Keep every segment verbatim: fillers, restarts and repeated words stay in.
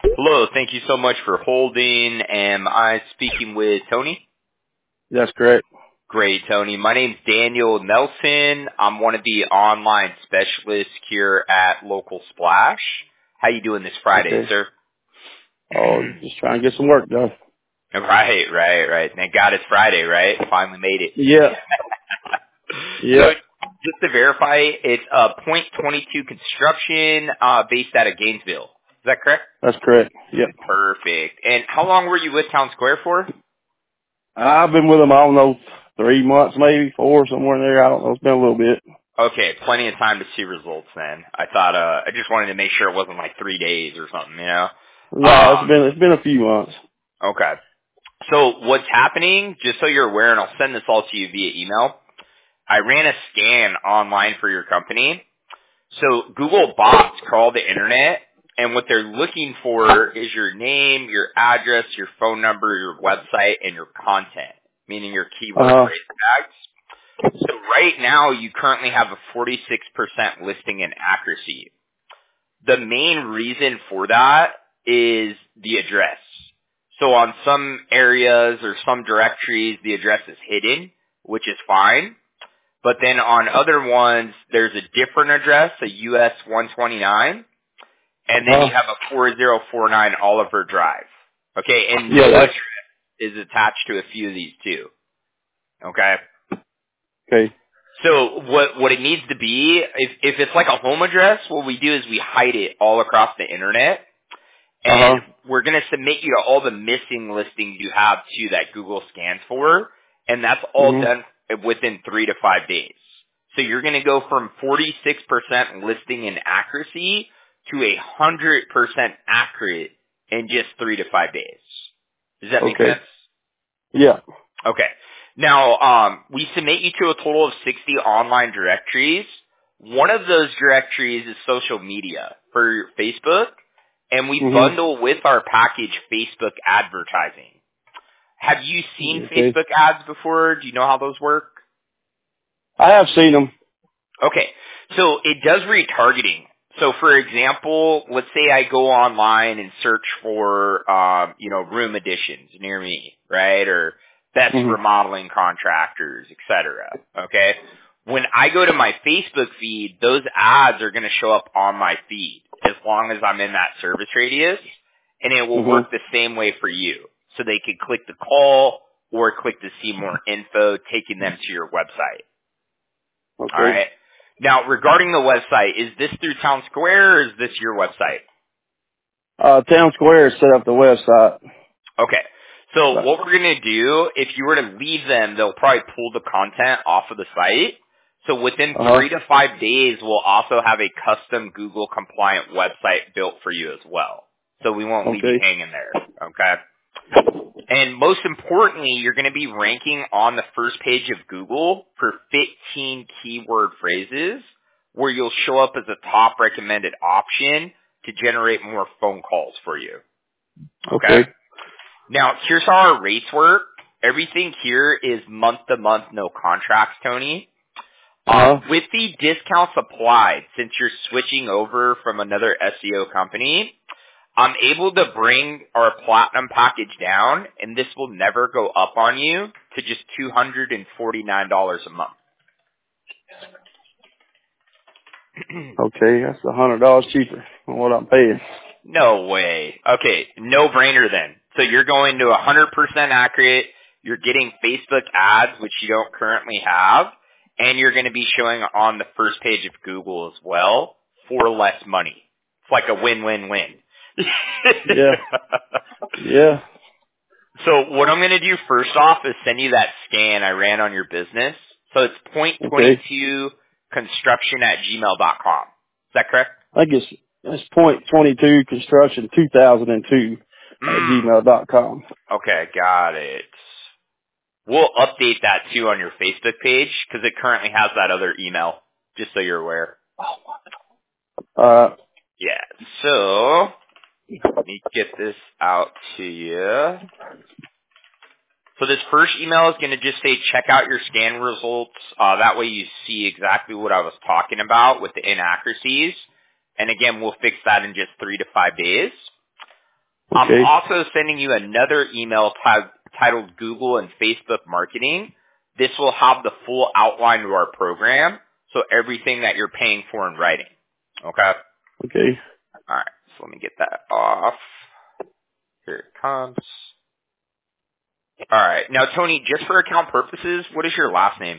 Hello, thank you so much for holding. Am I speaking with Tony? That's correct. Great, Tony. My name's Daniel Nelson. I'm one of the online specialists here at Local Splash. How you doing this Friday, Okay. sir? Oh, just trying to get some work done. Right, right, right. Thank God it's Friday, right? Finally made it. Yeah. So Yeah. just to verify, it's uh, point two two construction uh, based out of Gainesville. Is that correct? That's correct. Yep. Perfect. And how long were you with Town Square for? I've been with them, I don't know, three months maybe, four, somewhere in there. I don't know. It's been a little bit. Okay, plenty of time to see results then. I thought, uh, I just wanted to make sure it wasn't like three days or something, you know? No, it's Um, been, it's been a few months. okay. So what's happening, just so you're aware, and I'll send this all to you via email, I ran a scan online for your company. So Google bots crawl the internet, and what they're looking for is your name, your address, your phone number, your website, and your content, meaning your keyword Uh-huh. phrase tags. So right now, you currently have a forty-six percent listing in accuracy. The main reason for that is the address. So on some areas or some directories, the address is hidden, which is fine. But then on other ones, there's a different address, a U S one twenty-nine, and then you Uh-huh. have a four zero four nine Oliver Drive. Okay, and Yeah, no that's, address is attached to a few of these too. Okay? okay. So what what it needs to be, if if it's like a home address, what we do is we hide it all across the internet, and Uh-huh. we're going to submit you to all the missing listings you have too that Google scans for, and that's all hmm done within three to five days. So you're going to go from forty-six percent listing in accuracy to a one hundred percent accurate in just three to five days. Does that make Okay. sense? Yeah. Okay. Now, um, we submit you to a total of sixty online directories. One of those directories is social media for your Facebook, and we hmm bundle with our package Facebook advertising. Have you seen Okay. Facebook ads before? Do you know how those work? I have seen them. Okay. So it does retargeting. So for example, let's say I go online and search for, um, you know, room additions near me, right? Or best hmm remodeling contractors, et cetera. Okay. When I go to my Facebook feed, those ads are going to show up on my feed as long as I'm in that service radius, and it will hmm work the same way for you. So they could click the call or click to see more info, taking them to your website. All Okay. right. Now, regarding the website, is this through Town Square or is this your website? Uh, Town Square set up the website. Okay. So But, what we're going to do, if you were to leave them, they'll probably pull the content off of the site. So within uh-huh. three to five days, we'll also have a custom Google compliant website built for you as well. So we won't leave you Okay. hanging there. Okay. And most importantly, you're going to be ranking on the first page of Google for fifteen keyword phrases where you'll show up as a top recommended option to generate more phone calls for you. Okay? Okay. Now, here's how our rates work. Everything here is month to month, no contracts, Tony. Uh-huh. Um, with the discounts applied, since you're switching over from another S E O company, I'm able to bring our platinum package down, and this will never go up on you to just two hundred forty-nine dollars a month. Okay. That's a hundred dollars cheaper than what I'm paying. No way. Okay, no brainer then. So you're going to one hundred percent accurate, you're getting Facebook ads, which you don't currently have, and you're going to be showing on the first page of Google as well for less money. It's like a win-win-win. Yeah. Yeah. So what I'm going to do first off is send you that scan I ran on your business. So it's point Okay. two construction at gmail dot com. Is that correct? I guess that's point twenty two construction two thousand and two at Mm. gmail dot com. Okay, got it. We'll update that too on your Facebook page because it currently has that other email, just so you're aware. Uh, Yeah, so let me get this out to you. So this first email is going to just say check out your scan results. Uh, that way you see exactly what I was talking about with the inaccuracies. And again, we'll fix that in just three to five days. I'm Okay. also sending you another email t- titled Google and Facebook Marketing. This will have the full outline of our program, so everything that you're paying for in writing. Okay? Okay. All right, so let me get that off. Here it comes. All right. Now, Tony, just for account purposes, what is your last name?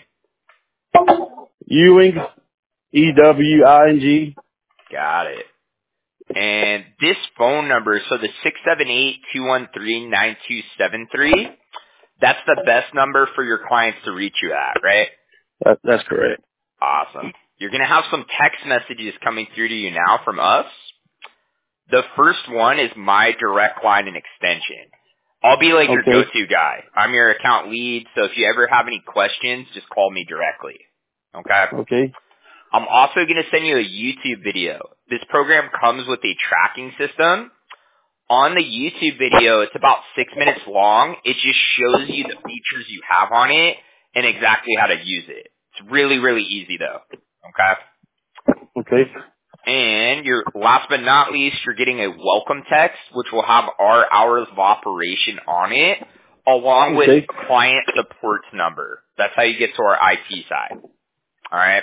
Ewing, E W I N G. Got it. And this phone number, so the six seven eight, two one three, nine two seven three, that's the best number for your clients to reach you at, right? That, that's correct. Awesome. You're going to have some text messages coming through to you now from us. The first one is my direct line and extension. I'll be like your Okay. go-to guy. I'm your account lead, so if you ever have any questions, just call me directly. Okay? Okay. I'm also going to send you a YouTube video. This program comes with a tracking system. On the YouTube video, it's about six minutes long. It just shows you the features you have on it and exactly how to use it. It's really, really easy though. Okay? Okay. And you're, last but not least, you're getting a welcome text, which will have our hours of operation on it, along with Okay. client support's number. That's how you get to our I T side. Alright?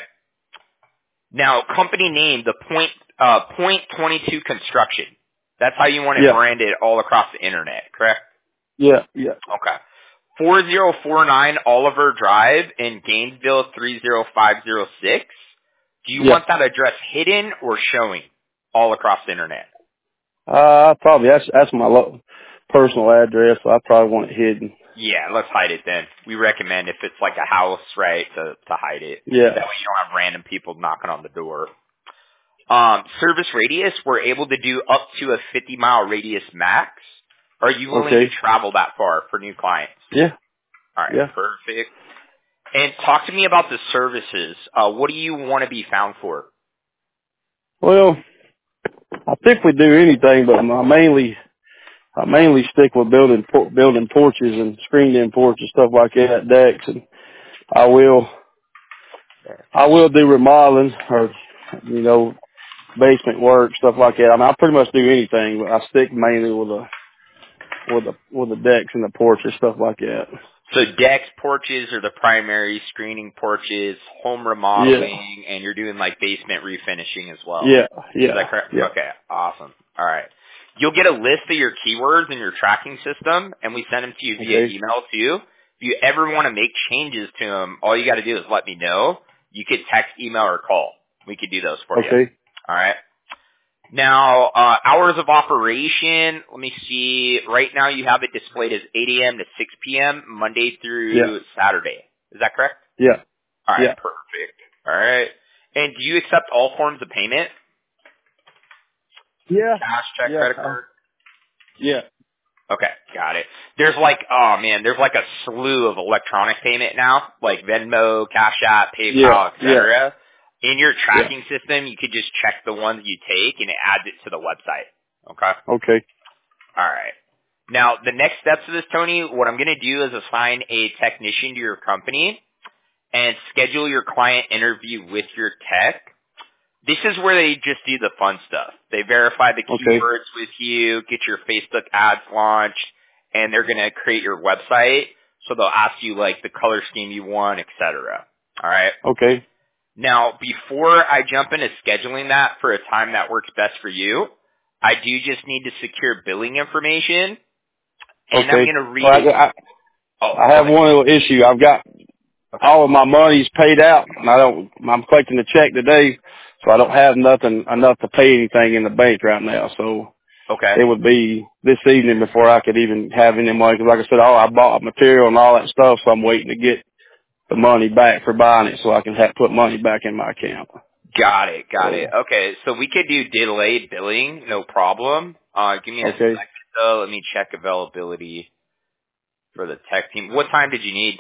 Now, company name, the point, uh, Point twenty-two Construction. That's how you want it Yeah. branded all across the internet, correct? Yeah. Yeah. Okay. four zero four nine Oliver Drive in Gainesville three zero five zero six. Do you Yeah. want that address hidden or showing all across the internet? Uh, probably that's that's my lo- personal address. So I probably want it hidden. Yeah, let's hide it then. We recommend if it's like a house, right, to, to hide it. Yeah. That way you don't have random people knocking on the door. Um, service radius, we're able to do up to a fifty mile radius max. Are you willing Okay. to travel that far for new clients? Yeah. All right, Yeah. perfect. And talk to me about the services. Uh, what do you want to be found for? Well, I think we do anything, but I mainly I mainly stick with building por- building porches and screened in porches, stuff like that, decks, and I will I will do remodeling or you know basement work, stuff like that. I mean, I pretty much do anything, but I stick mainly with the with the with the decks and the porches, stuff like that. So decks, porches are the primary, screening porches, home remodeling, and you're doing like basement refinishing as well. Yeah, Is yeah, that correct? yeah. Okay, awesome. All right. You'll get a list of your keywords in your tracking system, and we send them to you via Okay, email too. If you ever want to make changes to them, all you got to do is let me know. You could text, email, or call. We could do those for you. okay, All right. Now, uh, hours of operation, let me see. Right now you have it displayed as eight a.m. to six p.m., Monday yeah, through Saturday. Is that correct? yeah, All right, yeah, perfect. All right. And do you accept all forms of payment? yeah, Cash, check, yeah, credit uh, card? yeah, Okay, got it. There's like, oh man, there's like a slew of electronic payment now, like Venmo, Cash App, yeah, PayPal, et yeah, cetera. In your yeah. tracking system, you could just check the ones you take and it adds it to the website. Okay? Okay, All right. Now, the next steps of this, Tony, what I'm going to do is assign a technician to your company and schedule your client interview with your tech. This is where they just do the fun stuff. They verify the okay, keywords with you, get your Facebook ads launched, and they're going to create your website. So they'll ask you like the color scheme you want, et cetera. All right. okay, Now, before I jump into scheduling that for a time that works best for you, I do just need to secure billing information, and I'm okay. going to read Well, I, it. I, Oh, I go have ahead. one little issue. I've got Okay. all of my money's paid out, and I don't. I'm collecting the check today, so I don't have nothing enough to pay anything in the bank right now. So Okay. it would be this evening before I could even have any money. Because like I said, oh, I bought material and all that stuff, so I'm waiting to get the money back for buying it, so I can have put money back in my account. Got it. Got it. So Okay. So we could do delayed billing, no problem. Uh, give me a okay, second though. Let me check availability for the tech team. What time did you need?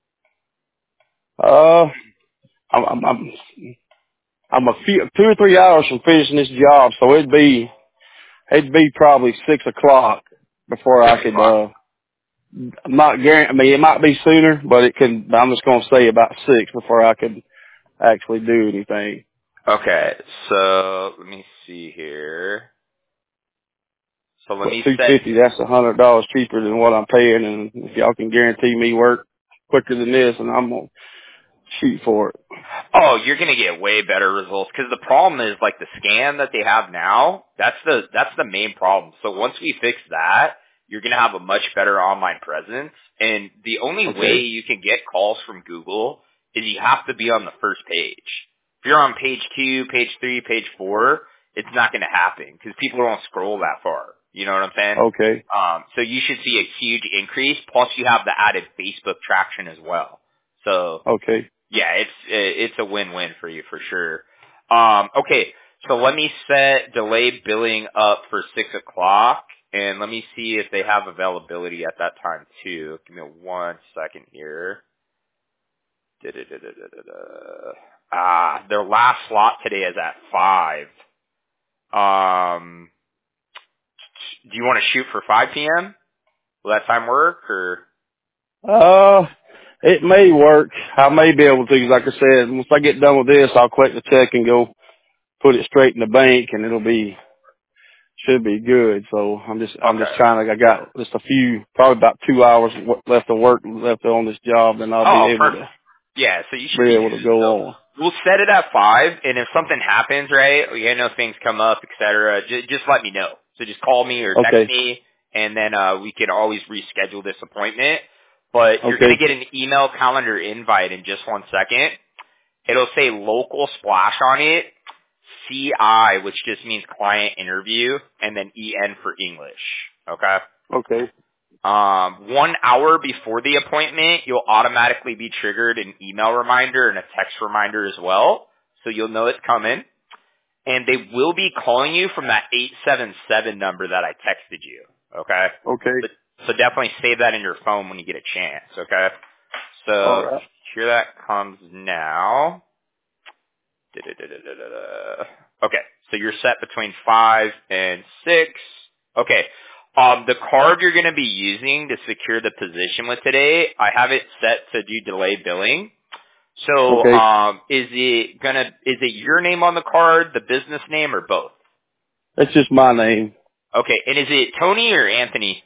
uh, I'm I'm I'm, I'm a few two or three hours from finishing this job, so it'd be it'd be probably six o'clock before Six I could. o'clock. uh I'm not guaranteed. I mean, it might be sooner, but it could. I'm just going to say about six before I could actually do anything. Okay. So let me see here. So let But me two set. fifty, that's a hundred dollars cheaper than what I'm paying, and if y'all can guarantee me work quicker than this, and I'm gonna shoot for it. Oh, you're gonna get way better results because the problem is like the scan that they have now. That's the that's the main problem. So once we fix that, you're gonna have a much better online presence. And the only Okay. way you can get calls from Google is you have to be on the first page. If you're on page two, page three, page four, it's not gonna happen because people don't scroll that far. You know what I'm saying? Okay. Um, so you should see a huge increase. Plus, you have the added Facebook traction as well. So. Okay. Yeah, it's it's a win-win for you for sure. Um, okay, so let me set delayed billing up for six o'clock, and let me see if they have availability at that time too. Give me one second here. Da-da-da-da-da-da. Ah, their last slot today is at five. Um, do you want to shoot for five p.m.? Will that time work or? Uh, it may work. I may be able to, 'cause like I said, once I get done with this, I'll collect the check and go put it straight in the bank, and it'll be should be good. So I'm just I'm just Okay. trying to. I got just a few, probably about two hours w- left of work left on this job, and I'll be Oh, able perfect. to Yeah, so you should be be able to good. go So on. we'll set it at five, and if something happens, right, like, I know things come up, et cetera, just, just let me know. So just call me or text Okay. me, and then uh, we can always reschedule this appointment. But you're going Okay. to get an email calendar invite in just one second. It'll say local splash on it, C I, which just means client interview, and then E N for English. Okay? Okay. Um, one hour before the appointment, you'll automatically be triggered an email reminder and a text reminder as well. So you'll know it's coming. And they will be calling you from that eight seven seven number that I texted you. Okay? Okay. So, so definitely save that in your phone when you get a chance. Okay? All So right. here that comes now. Da-da-da-da-da-da. Okay, so you're set between five and six. Okay, um, the card you're going to be using to secure the position with today, I have it set to do delay billing. So, Okay. um, is it gonna is it your name on the card, the business name, or both? That's just my name, Okay, and is it Tony or Anthony?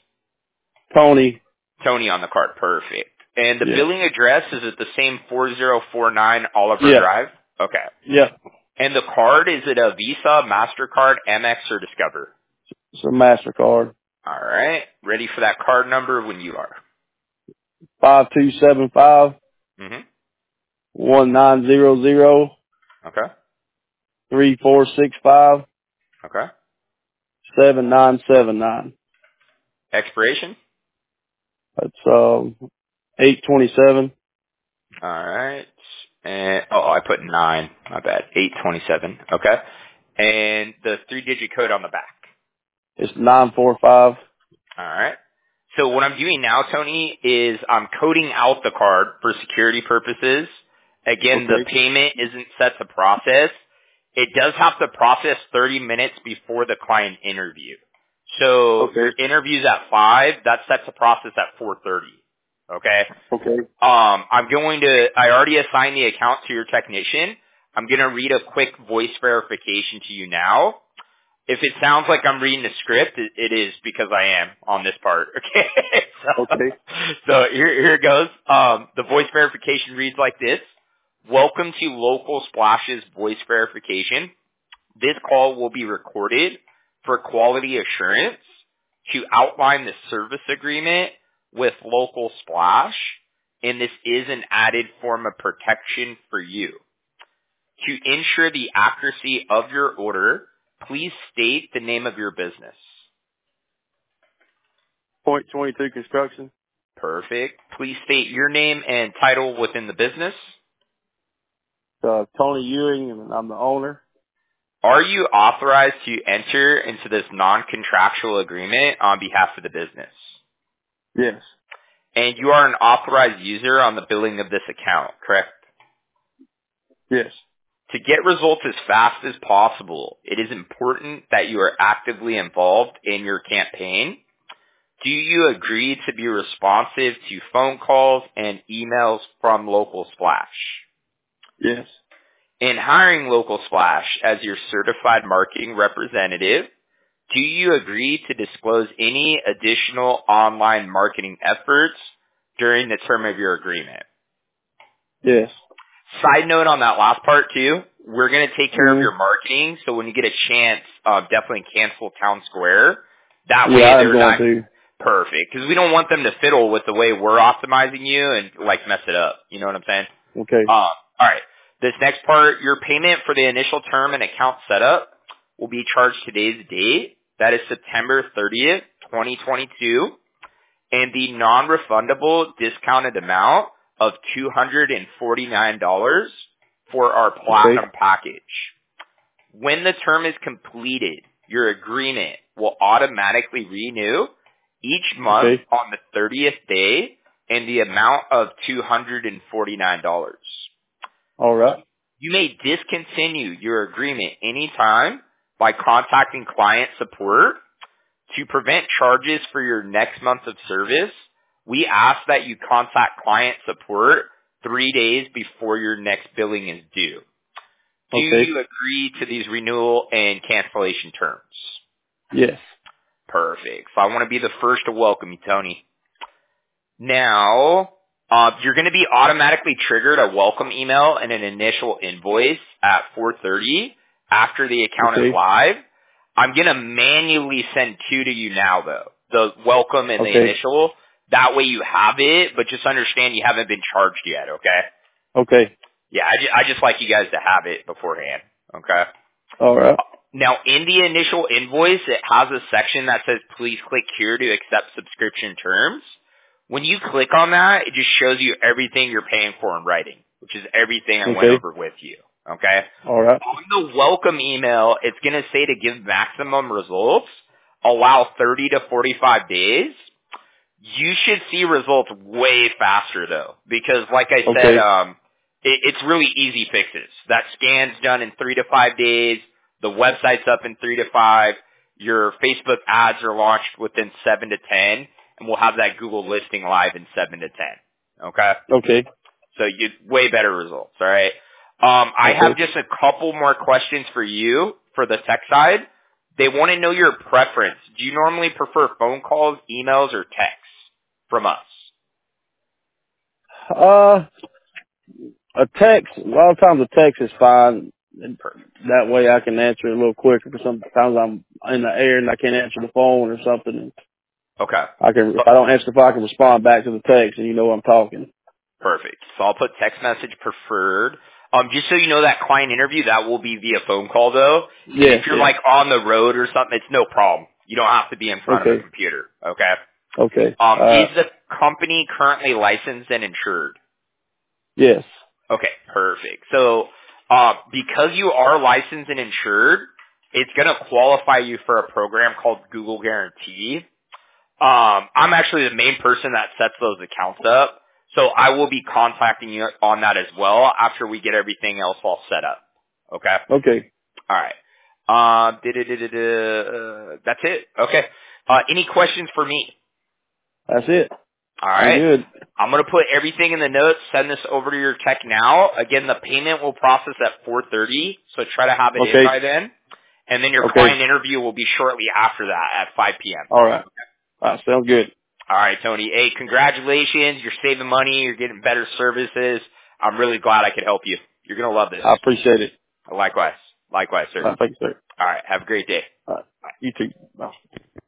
Tony. Tony on the card, perfect. And the Yeah. billing address is it the same four zero four nine Oliver Yeah. Drive? Okay. Yeah. And the card, is it a Visa, MasterCard, Amex, or Discover? It's a Mastercard. All right. Ready for that card number when you are. Five two seven five Mm-hmm. one nine zero zero Okay. three four six five Okay. seven nine seven nine. Expiration? That's um eight twenty seven. All right. And, oh, I put nine. My bad. eight twenty-seven. Okay. And the three-digit code on the back. It's nine four five. All right. So what I'm doing now, Tony, is I'm coding out the card for security purposes. Again, the Okay. payment isn't set to process. It does have to process thirty minutes before the client interview. So your Okay. interview's at five. That's set to process at four thirty. Okay. Okay. Um, I'm going to. I already assigned the account to your technician. I'm going to read a quick voice verification to you now. If it sounds like I'm reading a script, it, it is because I am on this part. Okay. so, Okay. so here, here it goes. Um, the voice verification reads like this. Welcome to Local Splash's voice verification. This call will be recorded for quality assurance to outline the service agreement with Local Splash, and this is an added form of protection for you. To ensure the accuracy of your order, please state the name of your business. Point twenty two construction. Perfect. Please state your name and title within the business. Uh, Tony Ewing, and I'm the owner. Are you authorized to enter into this non-contractual agreement on behalf of the business? Yes. And you are an authorized user on the billing of this account, correct? Yes. To get results as fast as possible, it is important that you are actively involved in your campaign. Do you agree to be responsive to phone calls and emails from Local Splash? Yes. In hiring Local Splash as your certified marketing representative, Do you agree to disclose any additional online marketing efforts during the term of your agreement? Yes. Side note on that last part too, we're going to take care of Mm-hmm. your marketing, so when you get a chance, uh, definitely cancel Town Square. That way Yeah, I'm they're going not to. perfect, because we don't want them to fiddle with the way we're optimizing you and like mess it up. You know what I'm saying? Okay. Um, alright. This next part, your payment for the initial term and account setup will be charged today's date. That is September thirtieth, twenty twenty-two. And the non-refundable discounted amount of two hundred forty-nine dollars for our Okay. platinum package. When the term is completed, your agreement will automatically renew each month Okay. on the thirtieth day in the amount of two hundred forty-nine dollars. All right. You may discontinue your agreement anytime by contacting client support. To prevent charges for your next month of service, we ask that you contact client support three days before your next billing is due. Do Okay. you agree to these renewal and cancellation terms? Yes. Perfect. So I want to be the first to welcome you, Tony. Now, uh, you're going to be automatically triggered a welcome email and an initial invoice at four thirty after the account is Okay. live. I'm going to manually send two to you now, though. The welcome and the Okay. initial. That way you have it, but just understand you haven't been charged yet, okay? Okay. Yeah, I, ju- I just like you guys to have it beforehand, okay? All right. Now, in the initial invoice, it has a section that says, please click here to accept subscription terms. When you click on that, it just shows you everything you're paying for in writing, which is everything I went Okay. over with you, okay? All right. On the welcome email, it's going to say to give maximum results, allow thirty to forty-five days. You should see results way faster though, because like I said, Okay. um, it, it's really easy fixes. That scan's done in three to five days. The website's up in three to five. Your Facebook ads are launched within seven to ten, and we'll have that Google listing live in seven to ten. Okay? Okay. So you way better results, all right? Um, I have Okay. just a couple more questions for you for the tech side. They want to know your preference. Do you normally prefer phone calls, emails, or texts from us? Uh, a text. A lot of times a text is fine. And Perfect. that way I can answer it a little quicker because sometimes I'm in the air and I can't answer the phone or something. And Okay. I can, So, if I don't answer the phone, I can respond back to the text and you know I'm talking. perfect. So I'll put text message preferred. Um, just so you know, that client interview, that will be via phone call though. And Yes. if you're Yes. like on the road or something, it's no problem. You don't have to be in front of a Okay. computer. Okay. Okay. Um, is Uh, the company currently licensed and insured? yes. Okay, perfect. So, uh, because you are licensed and insured, it's going to qualify you for a program called Google Guarantee. Um, I'm actually the main person that sets those accounts up, so I will be contacting you on that as well after we get everything else all set up. Okay? Okay. All right. Uh, da-da-da-da-da, uh, that's it. Okay. Uh, any questions for me? That's it. All I'm right. good. I'm going to put everything in the notes, send this over to your tech now. Again, the payment will process at four thirty, so try to have it in Okay. by then. And then your Okay. client interview will be shortly after that at five p.m. All right. All right. Sounds good. All right, Tony. Hey, congratulations. You're saving money. You're getting better services. I'm really glad I could help you. You're going to love this. I appreciate it. Likewise. Likewise, sir. All right. Thank you, sir. All right. Have a great day. All right. Bye. You too. Bye.